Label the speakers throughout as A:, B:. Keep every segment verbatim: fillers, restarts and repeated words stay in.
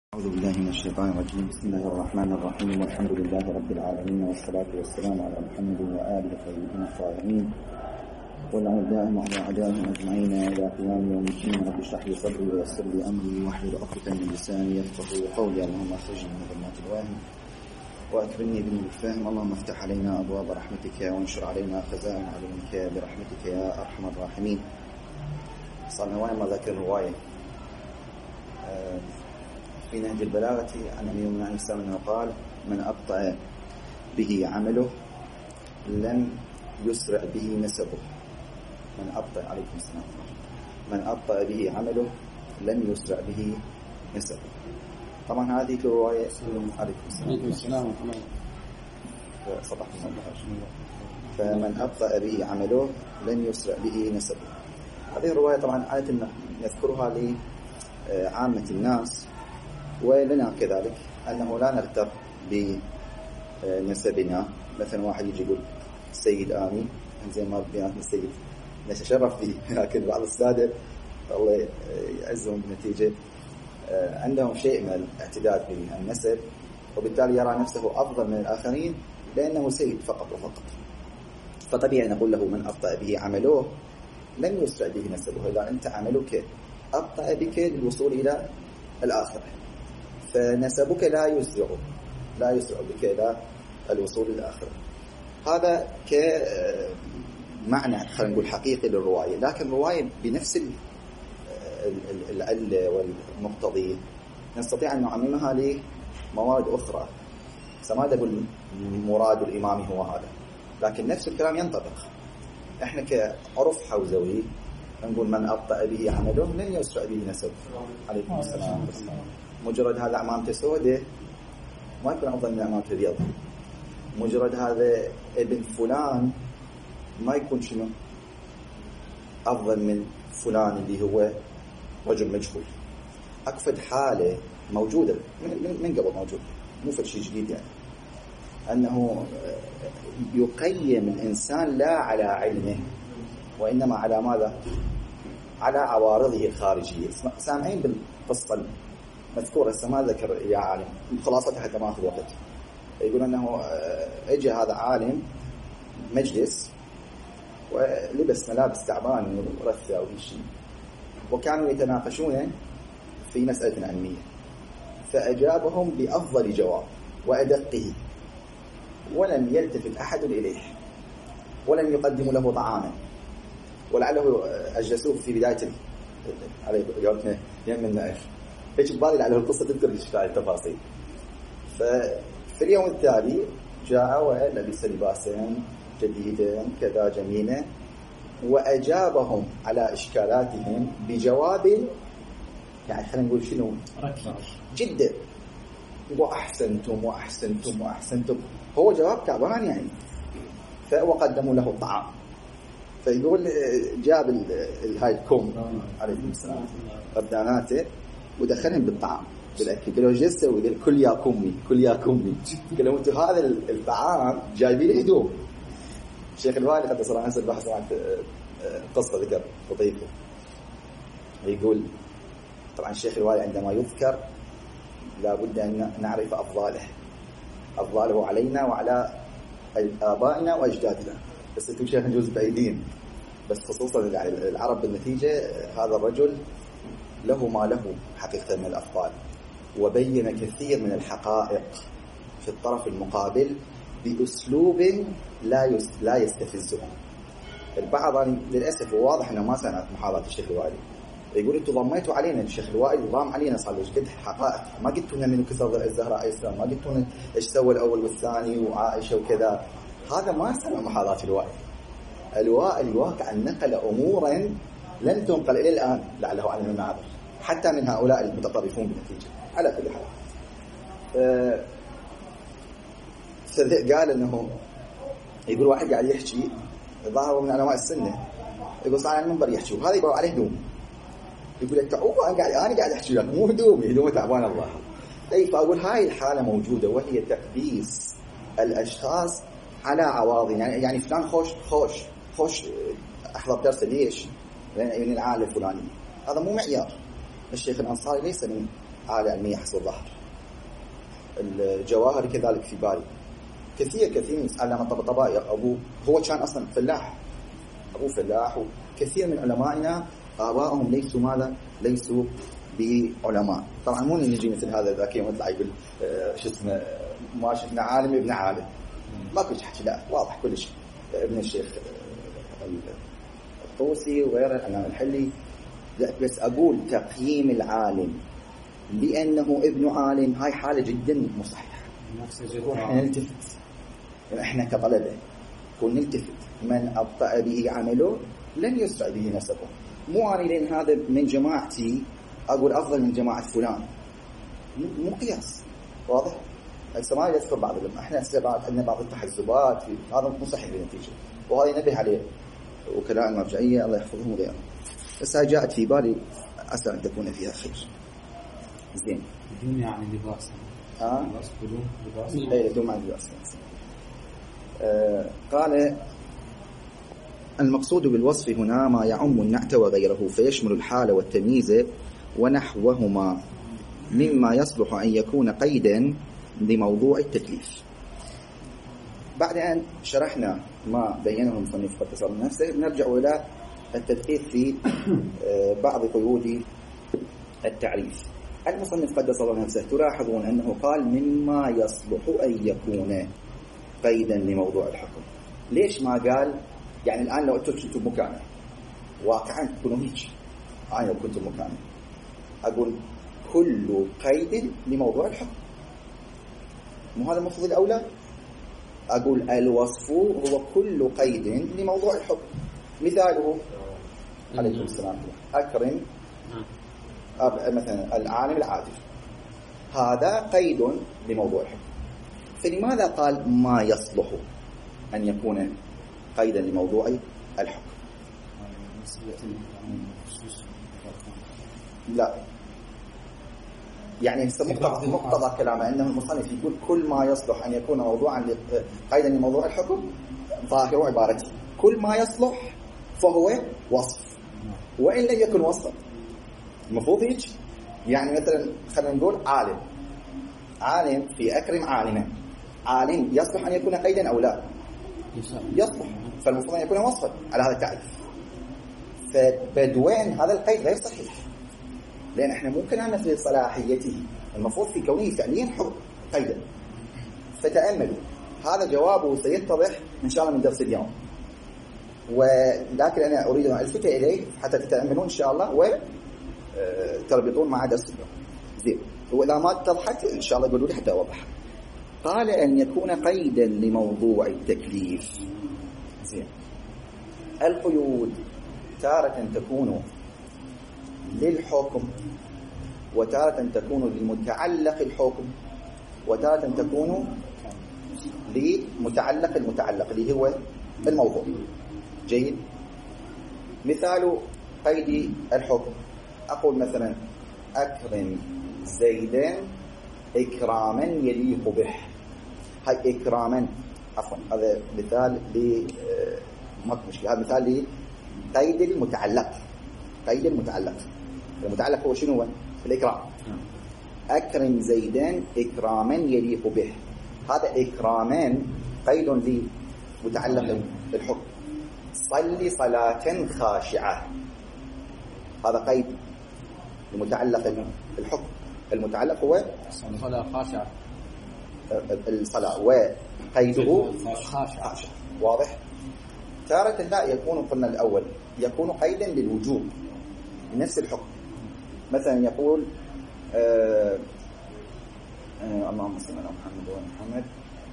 A: أعوذ بالله من الشيطان الرجيم. بسم الله الرحمن الرحيم، والحمد لله رب العالمين، والصلاة والسلام على محمد وآله الطيبين الطاهرين، والعون دائم وعلى أعدائهم أجمعين إلى قيام يوم الدين. رب اشرح لي صدري ويسر لي أمري واحلل عقدة من لساني يفقهوا قولي. اللهم أخرجني من ظلمات الوهم وأكرمني بنور الفهم. اللهم افتح علينا أبواب رحمتك وانشر علينا خزائن علمك برحمتك يا أرحم الراحمين. صار نوايا ما ذاكر الرواية في نهج البلاغة عن أبي يوم عليه السلام أنه قال: من أبطأ به عمله لم يسرع به نسبه. من أبطأ عليكم السلام من أبطأ به عمله لم يسرع به نسبه. طبعا هذه الرواية عليكم السلام صباح فمن أبطأ به عمله لم يسرع به نسبه. هذه الرواية طبعا عادة نذكرها لعامة الناس ولنا كذلك، أنه لا نغتر بنسبنا. مثلا واحد يجي يقول السيد آمين، زي ما بيناتنا السيد نتشرف به، لكن بعض السادة الله يعزهم بالنتيجة عندهم شيء من الاعتداد بالنسب، وبالتالي يرى نفسه أفضل من الآخرين لأنه سيد فقط وفقط. فطبيعي نقول له: من أبطأ به عمله لن يسرع به نسبه. إذا أنت عملك أبطأ بك للوصول إلى الآخرة، فنسبك لا يسرع لا يسرع بك إلى الوصول إلى الآخرة. هذا كمعنى خلينا نقول حقيقي للرواية، لكن الرواية بنفس العلة والمقتضي نستطيع أن نعممها لموارد أخرى. ما أقول مراد الإمام هو هذا، لكن نفس الكلام ينطبق. إحنا كعرف حوزوي نقول: من أبطأ به عمله لن يسرع به نسبه. عليكم السلام. مجرد هذا عمامته سوداء ما يكون أفضل من عمامته بيض. مجرد هذا ابن فلان ما يكون شنو أفضل من فلان اللي هو رجل مجهول. أكفد حالة موجودة من, من قبل موجودة، مو في شيء جديد، يعني أنه يقيم الإنسان لا على علمه وإنما على ماذا؟ على عوارضه الخارجية. سامعين بالقصة مذكورة، ما ذكر يا عالم خلاصتها حتى ما أخذ وقت. يقول أنه اجى هذا عالم مجلس ولبس ملابس تعبان ورثة أو شيء، وكانوا يتناقشون في مسألة علمية، فأجابهم بأفضل جواب وأدقه، ولم يلتفت أحد إليه، ولم يقدموا له طعاما، ولعله أجلسوه في بداية عليه جوابنا يم النائر. ايش بالي لعله القصة تذكر بشكل التفاصيل. ففي اليوم التالي جاء ولبس لباسا جديدا كذا جميلا، وأجابهم على إشكالاتهم بجواب يعني خلينا نقول شنو جدا: وأحسنتم وأحسنتم وأحسنتم. هو جواب تعبان يعني. فوقدموا له الطعام، فيقول جاب هاي الكوم عليكم السلام قداناته ودخلهم بالطعام بالاكل. قالوا ايش تسوي؟ قال: كل يا كمي كل يا كمي. قالوا انتم هذا الطعام جايبين هدوم. الشيخ الوالي قد صار نفس البحث عن قصه ذكر لطيفه. يقول طبعا الشيخ الوالي عندما يذكر لابد ان نعرف افضاله افضاله علينا وعلى آبائنا وأجدادنا، بس انتم شيخ نجوز بايدين، بس خصوصا العرب بالنتيجة هذا الرجل له ما له حقيقة من الأفضال، وبين كثير من الحقائق في الطرف المقابل بأسلوب لا لا يستفزهم. البعض للأسف واضح أنه ما سمع محاضرة الشيخ الوالي، يقول: انتم ضميتوا علينا، الشيخ الوالي ضام علينا، صار له قد حقائق، ما قلتوا لنا من كسر الزهراء الإسلام، ما قلتوا لنا ايش سوى الأول والثاني وعائشة وكذا. هذا ما سمع محاضرات الوالي. الوالي الواقع نقل أمورا لم تنقل إلى الآن لعله علم المعابر حتى من هؤلاء المتطرفون بالنتيجة. على كل حال أه قال أنه يقول واحد قاعد يحكي ظاهر من علماء السنة، يقول صار على المنبر يحكي وهذا يبقى عليه هدوم، يقول لك تعوه أنا قاعد أنا قاعد أحكي لك مو هدومي هدومي تعبان الله. أي فأقول هاي الحالة موجودة، وهي تقديس الأشخاص على عواضي. يعني يعني فلان خوش خوش خوش أحضر درس ليش؟ يعني العالم الفلاني، هذا مو معيار. الشيخ الأنصاري ليس من حالة علمية حسب الظاهر. الجواهر كذلك في بالي. كثير كثير من علامة طبطبائي أبوه هو كان أصلا فلاح، أبوه فلاح، وكثير من علمائنا آبائهم ليسوا ماذا؟ ليسوا بعلماء. طبعا مو نجي مثل هذا ذاك يوم يطلع يقول آه شو اسمه ما شفنا عالم ابن عالم، ما كل حكي، لا واضح كل شيء. ابن الشيخ الطوسي وغيره الإمام الحلي. لا بس أقول تقييم العالم لأنه ابن عالم هاي حالة جدا مصححة. احنا نلتفت، احنا كطلبة كون نلتفت من أبطأ به عمله لن يسرع به نسبه. مو أنا لأن هذا من جماعتي أقول أفضل من جماعة فلان، مو قياس. واضح؟ السماء يذكر بعض لما احنا سبعات عندنا بعض التحزبات، هذا مو صحيح بالنتيجة، وهذا نبه عليه وكلاء المرجعية الله يحفظهم وغيرهم. بس هاي جاءت في بالي أسأل أن تكون فيها خير. زين.
B: بدون يعني لباس.
A: ها؟
B: لباس بدون لباس.
A: إيه بدون معنى لباس. آه قال المقصود بالوصف هنا ما يعم النعت وغيره فيشمل الحال والتمييز ونحوهما مما يصلح أن يكون قيدا لموضوع التكليف. بعد أن شرحنا ما بينه المصنف قد تصل نفسه نرجع إلى التدقيق في بعض قيود التعريف. المصنف قد تصل نفسه تلاحظون أنه قال مما يصلح أن يكون قيدا لموضوع الحكم. ليش ما قال يعني الآن لو أنتم كنتم مكانه واقعا تكونوا هيك، أنا لو كنت مكانه أقول كل قيد لموضوع الحكم، مو هذا المفروض الأولى؟ أقول الوصف هو كل قيد لموضوع الحكم. مثاله عليكم السلام أكرم مثلا العالم العادل، هذا قيد لموضوع الحكم. فلماذا قال ما يصلح أن يكون قيدا لموضوع الحكم؟ لا يعني مقتضى مقتضى كلامه أنه المصنف يقول كل ما يصلح أن يكون موضوعا قيدا لموضوع الحكم ظاهر عبارته كل ما يصلح فهو وصف، وإن لم يكن وصفا. المفروض هيك يعني مثلا خلينا نقول عالم عالم في أكرم عالما، عالم يصلح أن يكون قيدا أو لا؟ يصلح، فالمفروض أن يكون وصفا على هذا التعريف. فبدوين هذا القيد غير صحيح، لأن احنا ممكن أن في صلاحيته المفروض في كونه فعليا قيدا. فتأملوا هذا جوابه سيتضح إن شاء الله من درس اليوم، ولكن أنا أريد أن ألفت إليه حتى تتأملون إن شاء الله وتربطون مع درس اليوم. زين، وإذا ما اتضحت إن شاء الله قولوا لي حتى أوضح. قال أن يكون قيدا لموضوع التكليف. زين، القيود تارة تكون للحكم، وتارة تكون للمتعلق الحكم، وتارة تكون لمتعلق المتعلق اللي هو الموضوع. جيد. مثال قيد الحكم أقول مثلا أكرم زيدا إكراما يليق به. هاي إكراما عفوا هذا مثال ل ما مشكلة، هذا مثال لقيد المتعلق. قيد المتعلق، المتعلق هو شنو؟ الإكرام. أكرم زيدا إكراما يليق به، هذا إكراما قيد لمتعلق الحكم. صلي صلاة خاشعة، هذا قيد لمتعلق الحكم. المتعلق هو
B: صلاة خاشعة،
A: الصلاة وقيده خاشعة. واضح؟ تارة لا يكون قلنا الأول يكون قيدا للوجوب نفس الحكم. مثلا يقول آه آه اللهم صل على محمد وعلى محمد.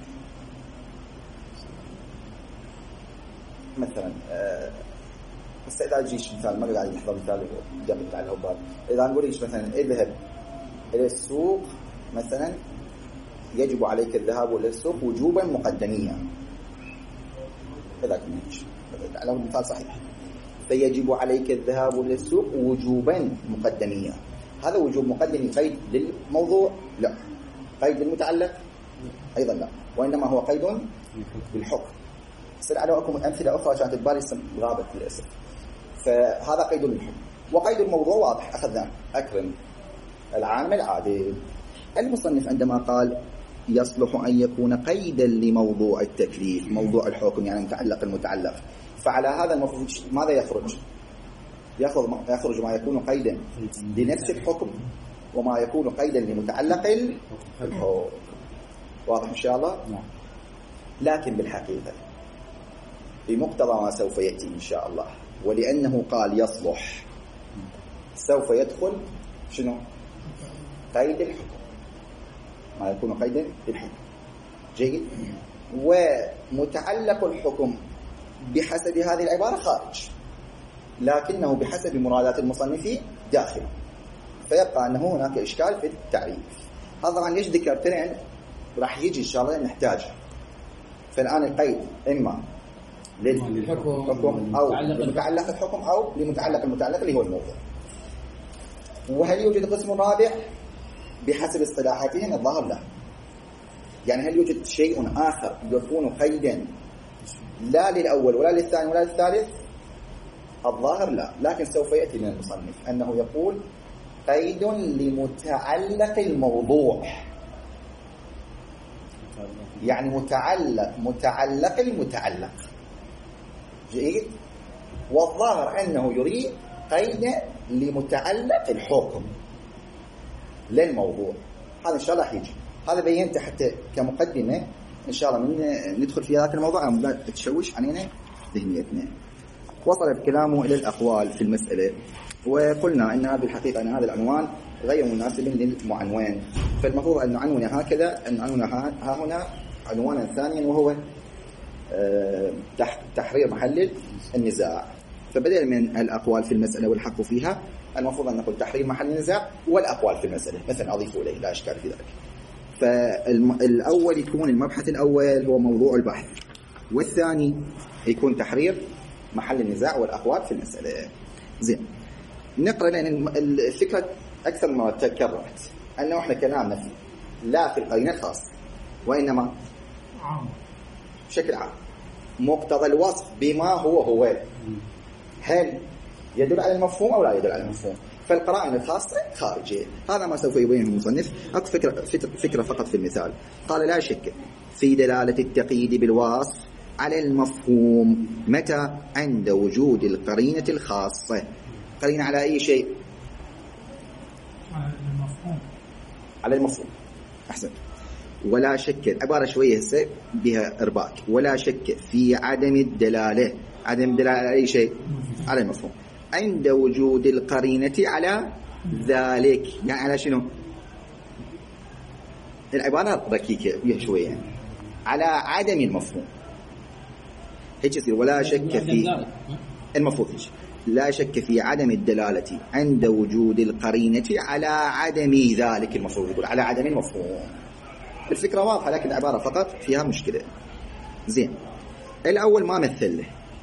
A: مثلا آه بس إذا أجيش مثال ما قاعد يحضر مثال جنب على الهبال، إذا نقول إيش مثلا اذهب إلى السوق مثلا يجب عليك الذهاب إلى السوق وجوبا مقدميا، إذا كنا إيش على مثال صحيح فيجب عليك الذهاب إلى السوق وجوبا مقدميا. هذا وجوب مقدمي قيد للموضوع؟ لا. قيد للمتعلق؟ أيضا لا، وإنما هو قيد بالحكم. سأل على أكم أمثلة أخرى كانت ببالي غابت للأسف. فهذا قيد للحكم. وقيد الموضوع واضح أخذناه، أكرم العالم العادل. المصنف عندما قال يصلح أن يكون قيدا لموضوع التكليف، موضوع الحكم يعني متعلق المتعلق، فعلى هذا المفروض ماذا يخرج؟ يخرج ما يكون قيدا لنفس الحكم وما يكون قيدا لمتعلق الحكم. واضح إن شاء الله؟ لكن بالحقيقة بمقتضى ما سوف يأتي إن شاء الله، ولأنه قال يصلح، سوف يدخل شنو؟ قيد الحكم، ما يكون قيدا للحكم. جيد. ومتعلق الحكم بحسب هذه العبارة خارج، لكنه بحسب مرادات المصنفين داخل، فيبقى أنه هناك إشكال في التعريف. هذا طبعا ليش ذكرت لأن راح يجي إن شاء الله نحتاج. فالآن القيد إما للحكم أو لمتعلق الحكم أو لمتعلق المتعلق اللي هو الموضوع. وهل يوجد قسم رابع بحسب اصطلاحاتهم؟ الظاهر لا. يعني هل يوجد شيء آخر يكون قيدا لا للأول ولا للثاني ولا للثالث؟ الظاهر لا، لكن سوف يأتي من المصنف أنه يقول قيد لمتعلق الموضوع، يعني متعلق متعلق المتعلق. جيد. والظاهر أنه يريد قيد لمتعلق الحكم للموضوع. هذا إن شاء الله يجي، هذا بينته حتى كمقدمة إن شاء الله من ندخل في هذا الموضوع لا تشوش علينا ذهنيتنا. وصل كلامه إلى الأقوال في المسألة، وقلنا أن هذه الحقيقة أن هذا العنوان غير مناسب للمعنوان، فالمفروض أن نعنون هكذا، أن نعنون ها هنا عنوانا ثانيا وهو تحرير محل النزاع. فبدل من الأقوال في المسألة والحق فيها، المفروض أن نقول تحرير محل النزاع والأقوال في المسألة مثلا أضيف إليه، لا إشكال في ذلك. فالأول يكون المبحث الأول هو موضوع البحث، والثاني يكون تحرير محل النزاع والأقوال في المسألة. زين، نقرأ لأن الفكرة أكثر ما تكررت أنه إحنا كلامنا فيه لا في القرينة الخاصة وإنما بشكل عام مقتضى الوصف بما هو هو، هل يدل على المفهوم أو لا يدل على المفهوم؟ فالقرائن الخاصة خارجية. هذا ما سوف يبينه المصنف. أكثر فكرة, فكرة فقط في المثال. قال لا شك في دلالة التقييد بالوصف على المفهوم متى؟ عند وجود القرينة الخاصة. قرينة على أي شيء؟
C: على المفهوم.
A: على المفهوم. أحسن. ولا شك، العبارة شوية هسه بها إرباك. ولا شك في عدم الدلالة، عدم الدلالة على أي شيء؟ على المفهوم عند وجود القرينة على ذلك. يعني على شنو؟ العبارة ركيكة بها شوية يعني. على عدم المفهوم هيك يصير. ولا شك في المفروض هيك. لا شك في عدم الدلالة عند وجود القرينة على عدم ذلك. المفروض يقول على عدم المفهوم. الفكرة واضحة، لكن العبارة فقط فيها مشكلة. زين، الأول ما مثل له،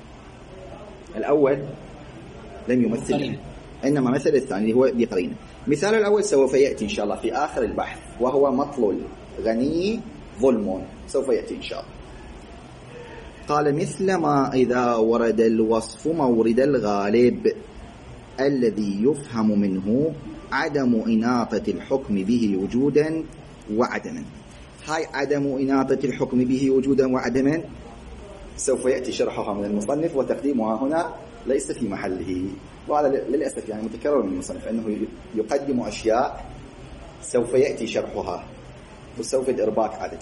A: الأول لم يمثل له، إنما مثل الثاني اللي هو بقرينة. مثال الأول سوف يأتي إن شاء الله في آخر البحث، وهو مطل الغني ظلم، سوف يأتي إن شاء الله. قال مثل ما إذا ورد الوصف مورد الغالب الذي يفهم منه عدم إناطة الحكم به وجودا وعدما. هاي عدم إناطة الحكم به وجودا وعدما سوف يأتي شرحها من المصنف، وتقديمها هنا ليس في محله. وهذا للأسف يعني متكرر من المصنف أنه يقدم أشياء سوف يأتي شرحها، وسوف الإرباك عادة.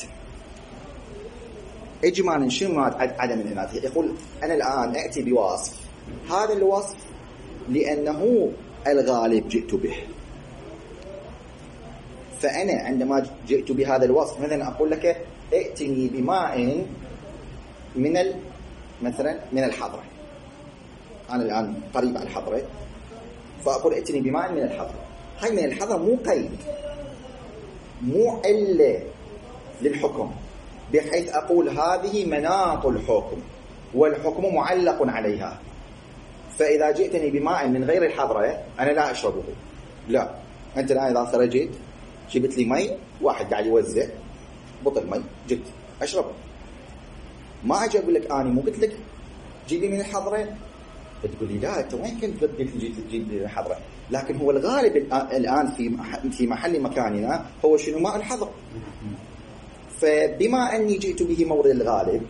A: إجمالا شنو عدم الإناطة؟ يقول أنا الآن أأتي بوصف، هذا الوصف لأنه الغالب جئت به، فأنا عندما جئت بهذا الوصف مثلا أقول لك ائتني بماء من مثلا من الحضرة، أنا الآن قريب على الحضرة، فأقول ائتني بماء من الحضرة. هاي من الحضرة مو قيد، مو علة للحكم، بحيث أقول هذه مناط الحكم والحكم معلق عليها. فإذا جئتني بماء من غير الحضرة أنا لا أشربه، لا. أنت الآن إذا خرجت جبت لي مي، واحد قاعد يوزع بطل مي، جبت أشربه، ما أجي أقول لك أنا مو قلت لك جيبي من الحضرة، تقول لي لا أنت وين كنت بدك تجي تجيب الحضرة؟ لكن هو الغالب الآن في في محل مكاننا هو شنو؟ ماء الحضر. فبما أني جئت به مورد الغالب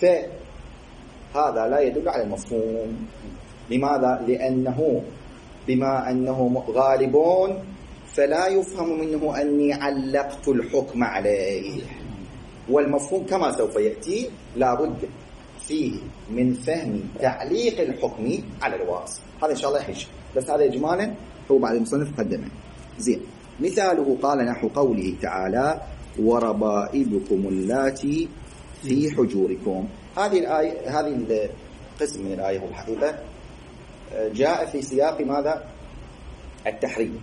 A: فهذا لا يدل على المفهوم. لماذا؟ لأنه بما أنه غالبون فلا يفهم منه أني علقت الحكم عليه، والمفهوم كما سوف يأتي لابد فيه من فهم تعليق الحكم على الواصف. هذا إن شاء الله يحيش، بس هذا إجمالا هو بعد المصنف قدمه. زين، مثاله قال نحو قوله تعالى وربائبكم اللاتي في حجوركم. هذه الآية، هذه القسم من الآية الحقيقة جاء في سياق ماذا؟ التحريم.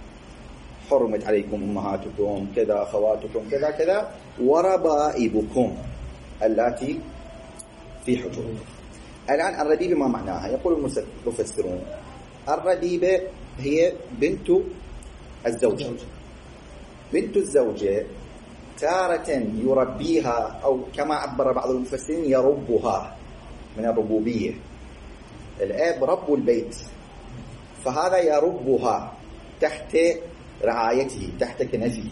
A: حرمت عليكم أمهاتكم كذا، أخواتكم كذا كذا، وربائبكم اللاتي في حجوركم. الآن الربيبة ما معناها؟ يقول المفسرون الربيبة هي بنت الزوجة. بنت الزوجة تارة يربيها، أو كما عبر بعض المفسرين يربها من الربوبية، الأب رب البيت، فهذا يربها تحت رعايته تحت كنفه.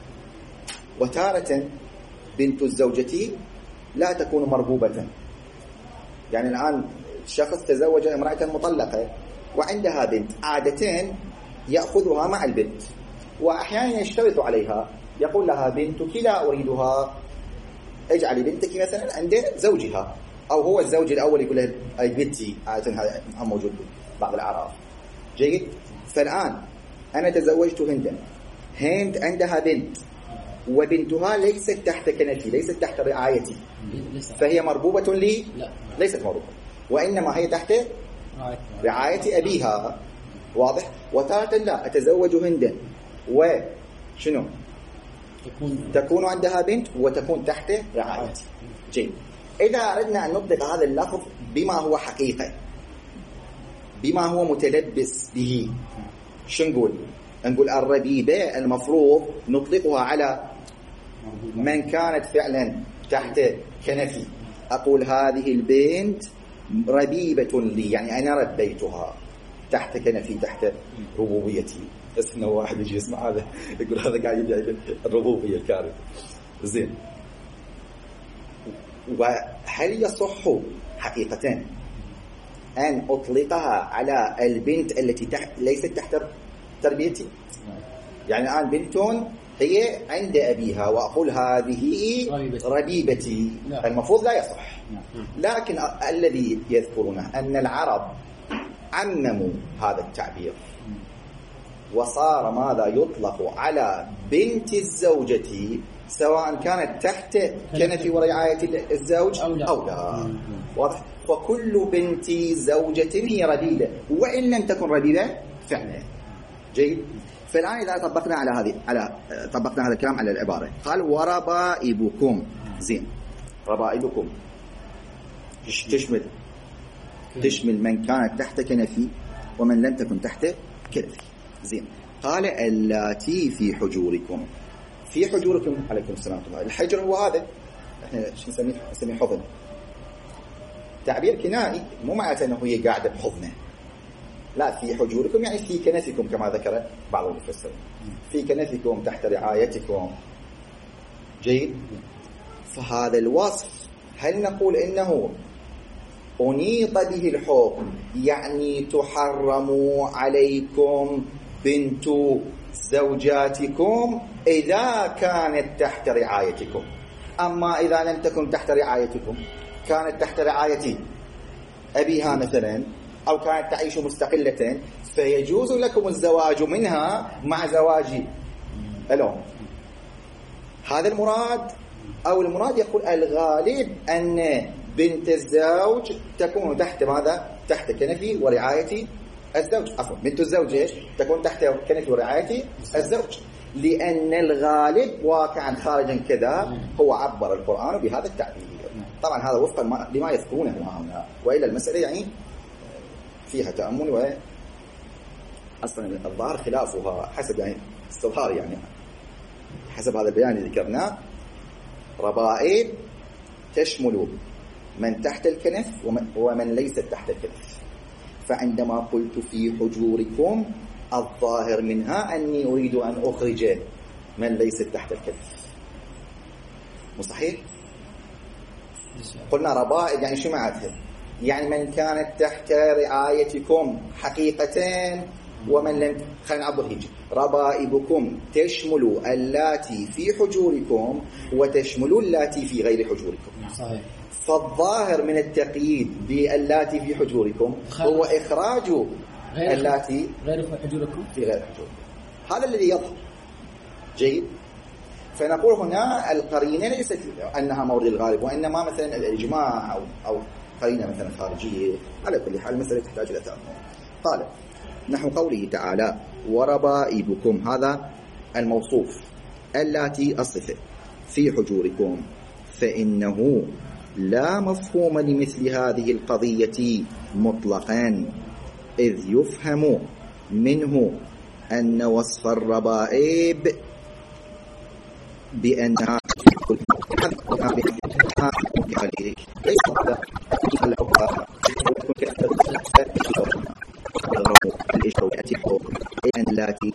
A: وتارة بنت الزوجة لا تكون مربوبة، يعني الآن شخص تزوج امرأة مطلقة وعندها بنت، عادتين يأخذها مع البنت، وأحيانا يشترط عليها، يقول لها بنتك لا أريدها، اجعلي بنتك مثلا عند زوجها، أو هو الزوج الأول يقول لها أي بنتي، عادة هذا موجود بعض الأعراف. جيد. فالآن أنا تزوجت هندا، هند عندها بنت وبنتها ليست تحت كنفي، ليست تحت رعايتي، فهي مربوبة لي؟ ليست مربوبة، وإنما هي تحت رعاية أبيها. واضح؟ وتارة لا، أتزوج هندا وشنو؟ تكون عندها بنت وتكون تحت رعايتي. جيد. إذا أردنا أن نطلق هذا اللفظ بما هو حقيقة، بما هو متلبس به، شو نقول؟ نقول الربيبة المفروض نطلقها على من كانت فعلا تحت كنفي. أقول هذه البنت ربيبة لي، يعني أنا ربيتها تحت كنفي تحت ربوبيتي. بس إنه واحد يجي يسمع هذا يقول هذا قاعد يدعي الربوبية الكارثة. زين، وهل يصح حقيقة أن أطلقها على البنت التي تحت ليست تحت تربيتي؟ يعني الآن بنت هي عند أبيها وأقول هذه ربيبتي، المفروض لا يصح. لكن الذي يذكرونه أن العرب عمموا هذا التعبير، وصار ماذا يطلق على بنت الزوجة سواء كانت تحت كنف ورعاية الزوج أو لا. واضح؟ فكل بنت زوجة هي ربيبة وإن لم تكن ربيبة فعلا. جيد. فالآن إذا طبقنا على هذه على طبقنا هذا الكلام على العبارة، قال وربائبكم. زين، ربائبكم تشمل تشمل من كانت تحت كنفي ومن لم تكن تحت كنفي. زين، قال اللاتي في حجوركم. في حجوركم عليكم السلام ورحمة الله. الحجر هو هذا احنا شو نسميه؟ نسميه حضن. تعبير كنائي، مو معناته انه هي قاعده بحضنه، لا، في حجوركم يعني في كنفكم كما ذكر بعض المفسرين، في كنفكم تحت رعايتكم. جيد. فهذا الوصف هل نقول انه أنيط به الحكم يعني تحرم عليكم بنت زوجاتكم إذا كانت تحت رعايتكم، أما إذا لم تكن تحت رعايتكم، كانت تحت رعاية أبيها مثلا، أو كانت تعيش مستقلة، فيجوز لكم الزواج منها مع زواج الأم. هذا المراد، أو المراد يقول الغالب أن بنت الزوج تكون تحت ماذا؟ تحت كنفي ورعاية الزوج. عفوا، بنت الزوج تكون تحت كنفي ورعاية الزوج، لأن الغالب واقعا خارجا كذا هو عبر القرآن بهذا التعبير. طبعا هذا وفقا لما يذكرونه هنا، وإلا المسألة يعني فيها تأمل، و أصلا الظاهر خلافها حسب يعني استظهار، يعني حسب هذا البيان اللي ذكرناه. ربائب تشمل من تحت الكنف ومن ليس تحت الكنف. فعندما قلت في حجوركم الظاهر منها أني أريد أن أخرج من ليس تحت الكف. مصحيح؟ قلنا ربائب يعني شو معناتها؟ يعني من كانت تحت رعايتكم حقيقتين ومن لم. خلينا نعبر هيك. ربائبكم تشمل اللاتي في حجوركم وتشمل اللاتي في غير حجوركم.
B: صحيح.
A: فالظاهر من التقييد باللاتي في حجوركم هو إخراج اللاتي
B: غير حجوركم
A: في غير حجوركم. هذا الذي يظهر. جيد. فنقول هنا القرينة ليست أنها مورد الغالب، وإنما مثلا الإجماع أو أو قرينة مثلا خارجية. على كل حال المسألة تحتاج إلى تأمل. قال نحو قوله تعالى وربائبكم، هذا الموصوف، اللاتي الصفة في حجوركم، فإنه لا مفهوم لمثل هذه القضية مطلقا، إذ يفهم منه أن وصف الربائب بأنها التي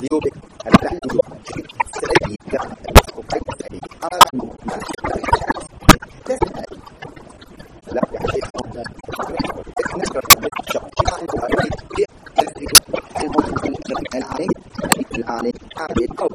A: يوبك الفعل سعيد لا يعني نشكر العالي العالي عادي أو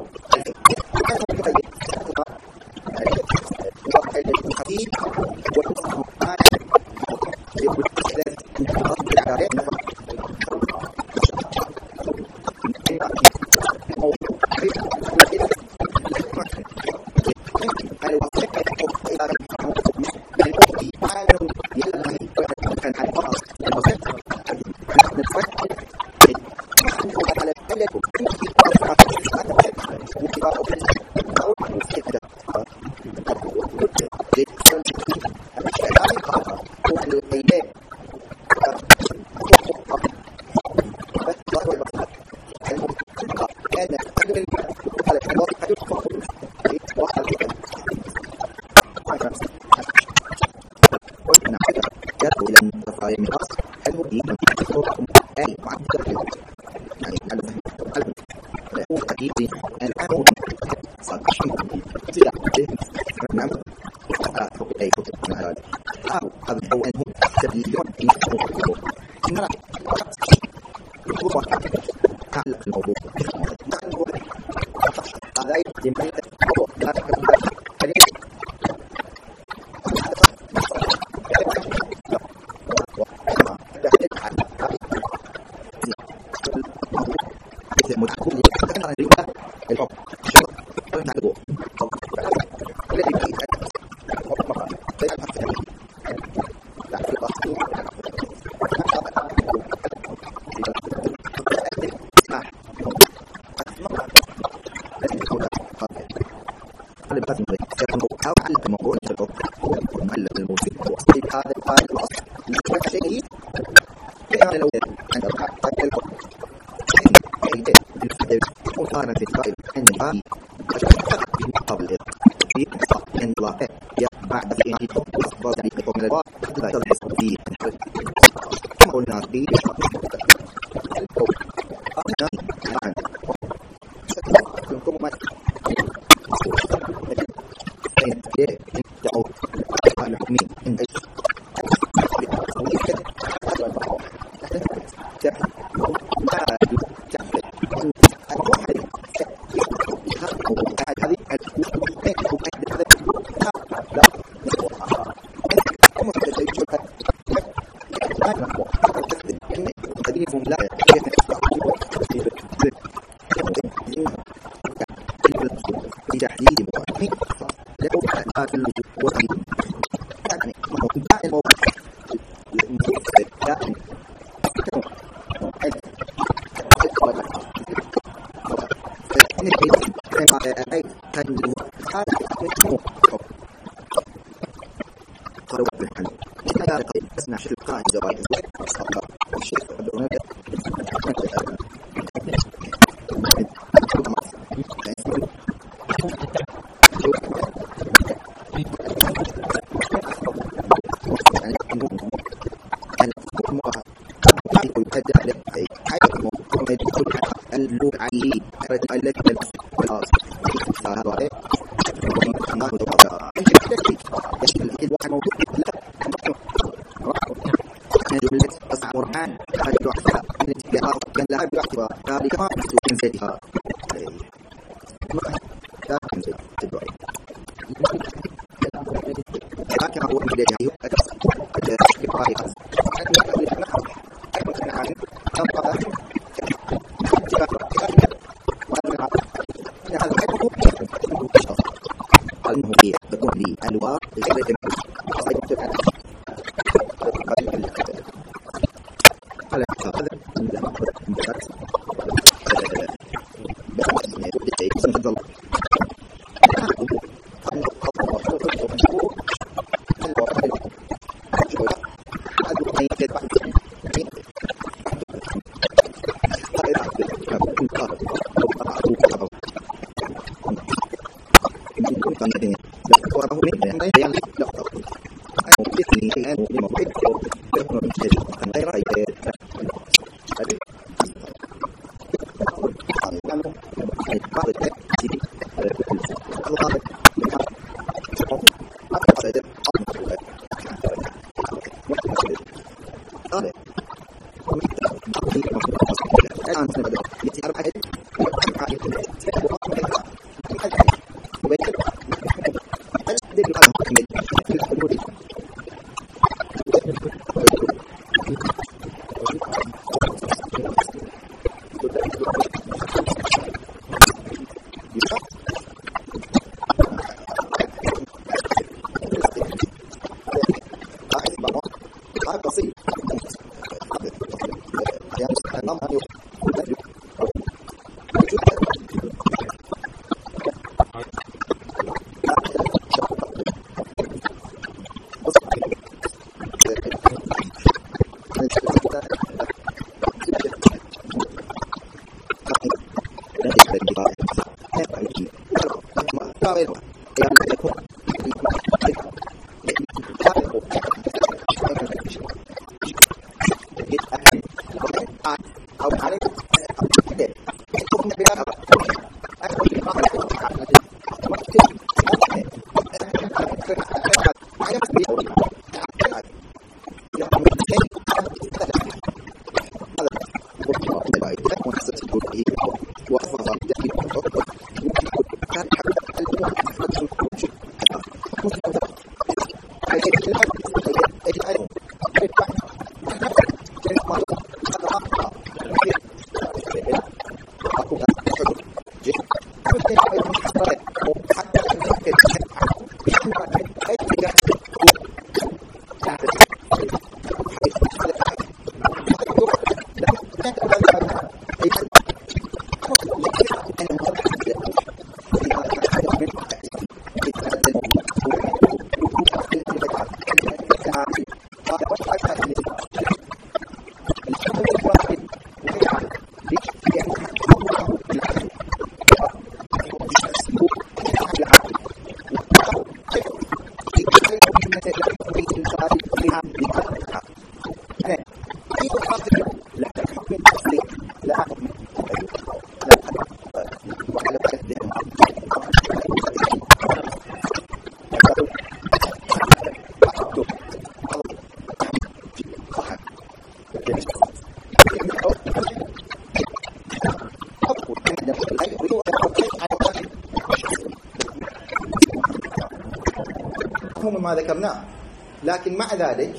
A: ما ذكرناه، لكن مع ذلك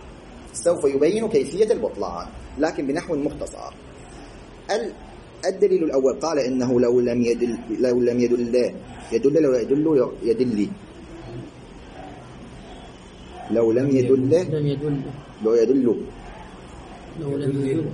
A: سوف يبين كيفية البطلان لكن بنحو مختصر. الدليل الأول قال إنه لو لم يدل لو لم يدل يدل لو يدل يدل لو لم يدل
D: لم يدل
A: لو يدل
D: لو لم يدل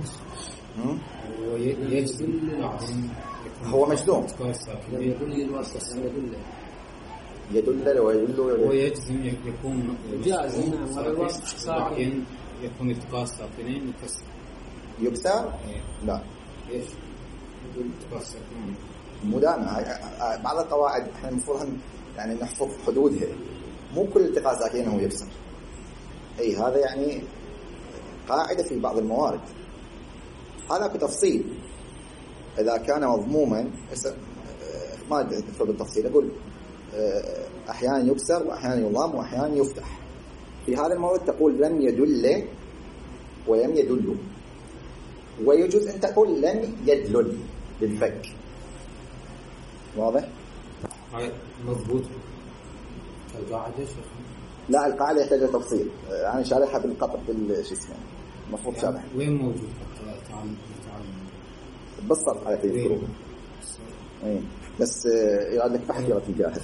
A: هو مجزوم
B: لم يدل الوصف يدل
A: يدل لو يدل
B: ويجزم يكون
D: جازم
B: لكن يكون التقاء الساكنين يكسر
A: يكسر لا
B: ايش يدل التقاء الساكنين
A: مدانة. بعض القواعد احنا المفروض يعني نحفظ حدودها، مو كل التقاء ساكن هو يكسر. اي هذا يعني قاعدة في بعض الموارد. هذا بتفصيل اذا كان مضموما ما ادخل بالتفصيل، اقول احيانا يكسر واحيانا يضم واحيانا يفتح. في هذا المورد تقول لم يدل ولم يدل، ويجوز ان تقول لم يدلل بالفك. واضح؟
B: هاي مضبوط القاعدة شيخ؟
A: لا القاعدة يحتاج تفصيل، انا شارحها بالقطع بالشو اسمه المفروض شارح.
B: وين موجود تعال تعال
A: بالصرف على تذكره. اي بس يراد لك بحث ولا تلقاه.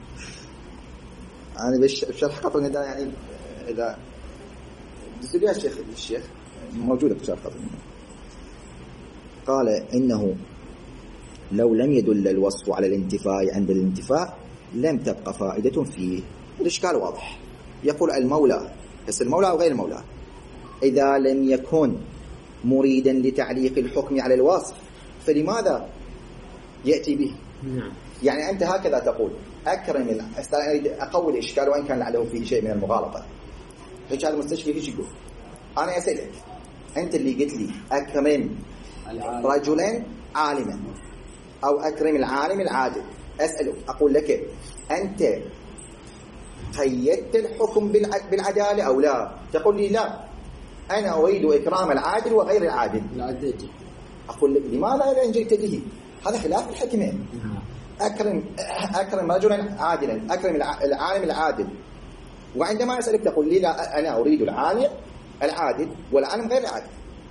A: انا بشرح قطع النداء يعني اذا تسألوا يا شيخ الشيخ موجودة في شرح قطع النداء. قال إنه لو لم يدل الوصف على الانتفاء عند الانتفاء لم تبقى فائدة فيه. الإشكال واضح. يقول المولى، بس المولى أو غير المولى إذا لم يكن مريدا لتعليق الحكم على الوصف فلماذا يأتي به؟ يعني أنت هكذا تقول أكرم أقول الإشكال وإن كان لعله فيه شيء من المغالطة. هيك هذا المستشفى هيك يقول. أنا أسألك أنت اللي قلت لي أكرم رجلا عالما أو أكرم العالم العادل. أسألك أقول لك أنت قيدت الحكم بالعدالة أو لا؟ تقول لي لا، أنا أريد إكرام العادل وغير العادل.
D: العدل.
A: أقول لك لماذا إذا جئت به؟ هذا خلاف الحكمة. أكرم أكرم رجلا عادلا، أكرم العالم العادل، وعندما أسألك تقول لي لا، أنا أريد العالم العادل والعالم غير العادل.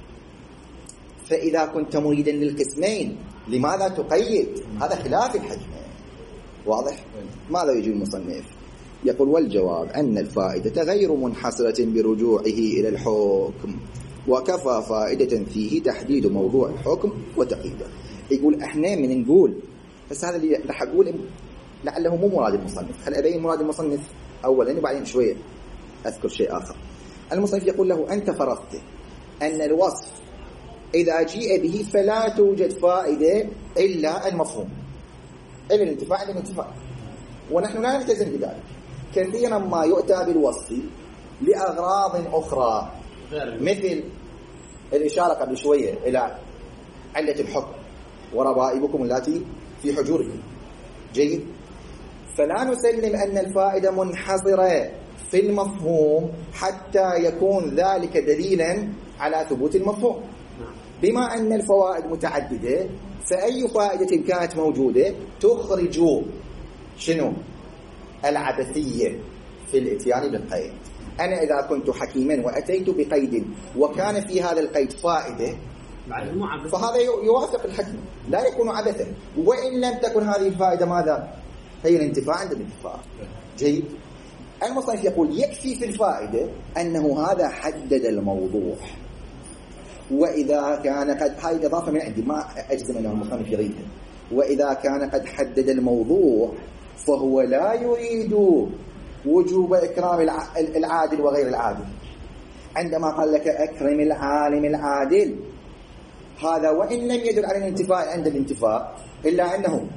A: فإذا كنت مريدا للقسمين لماذا تقيد؟ هذا خلاف الحكمة. واضح؟ ماذا يجي المصنف؟ يقول والجواب أن الفائدة غير منحصرة برجوعه إلى الحكم، وكفى فائدة فيه تحديد موضوع الحكم وتقييده. يقول احنا من نقول، بس هذا اللي راح أقول لعله مو مراد المصنف، هل أبين مراد المصنف أولا وبعدين شوية أذكر شيء آخر. المصنف يقول له أنت فرضت أن الوصف إذا جيء به فلا توجد فائدة إلا المفهوم، إلا الانتفاع إلا الانتفاع، ونحن لا نلتزم بذلك. كثيرا ما يؤتى بالوصف لأغراض أخرى، مثل الإشارة قبل شوية إلى علة الحكم وربائبكم التي في حجوركم. جيد؟ فلا نسلم أن الفائدة منحصرة في المفهوم حتى يكون ذلك دليلا على ثبوت المفهوم. بما أن الفوائد متعددة، فأي فائدة كانت موجودة تخرج شنو؟ العبثية في الاتيان بالقيد. أنا إذا كنت حكيما وأتيت بقيد وكان في هذا القيد فائدة، فهذا يوافق الحكم، لا يكون عبثا. وإن لم تكن هذه الفائدة ماذا؟ هي الانتفاع عند الانتفاع. جيد؟ المصنف يقول يكفي في الفائدة أنه هذا حدد الموضوع، وإذا كان قد، هاي إضافة من عندي ما أجزم أنه المصنف يريدها، وإذا كان قد حدد الموضوع فهو لا يريد وجوب إكرام العادل وغير العادل. عندما قال لك أكرم العالم العادل، هذا وإن لم يدل على الانتفاع عند الانتفاع، إلا أنه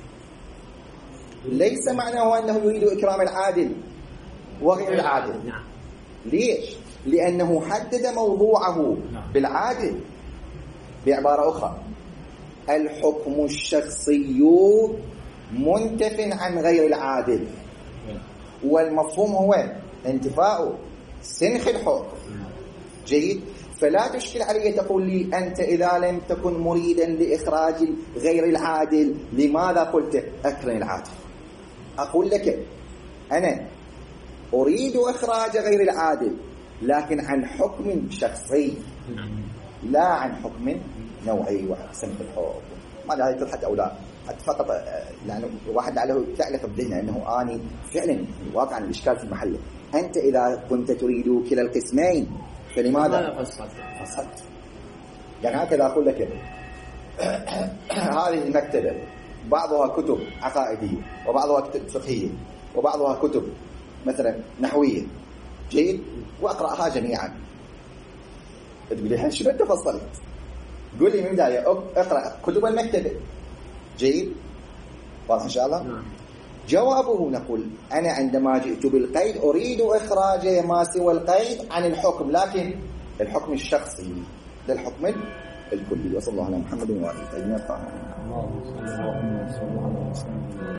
A: ليس معناه أنه يريد إكرام العادل وغير العادل. ليش؟ لأنه حدد موضوعه بالعادل. بعبارة أخرى، الحكم الشخصي منتف عن غير العادل، والمفهوم هو انتفاء سنخ الحكم. جيد؟ فلا تشكل علي تقول لي أنت إذا لم تكن مريدا لإخراج غير العادل لماذا قلت أكرم العادل؟ أقول لك أنا أريد إخراج غير العادل لكن عن حكم شخصي لا عن حكم نوعي وسنخ الحكم. ما لا يتلحق أو لا، حتى فقط لأنه واحد عليه تألف بذهنه أنه آني فعلا واقعا الإشكال في محله. أنت إذا كنت تريد كلا القسمين فلماذا فصلت؟ يعني هكذا أقول لك هذه المكتبة بعضها كتب عقائدية وبعضها كتب فقهية وبعضها كتب مثلا نحوية. جيد؟ وأقرأها جميعا. تقول لي شو أنت فصلت؟ قول لي من بداية اقرأ كتب المكتبة. جيد؟ واضح إن شاء الله؟ نعم. جوابه نقول أنا عندما جئت بالقيد أريد إخراج ما سوى القيد عن الحكم، لكن الحكم الشخصي للحكم الكلي. وصلى الله على محمد وآله.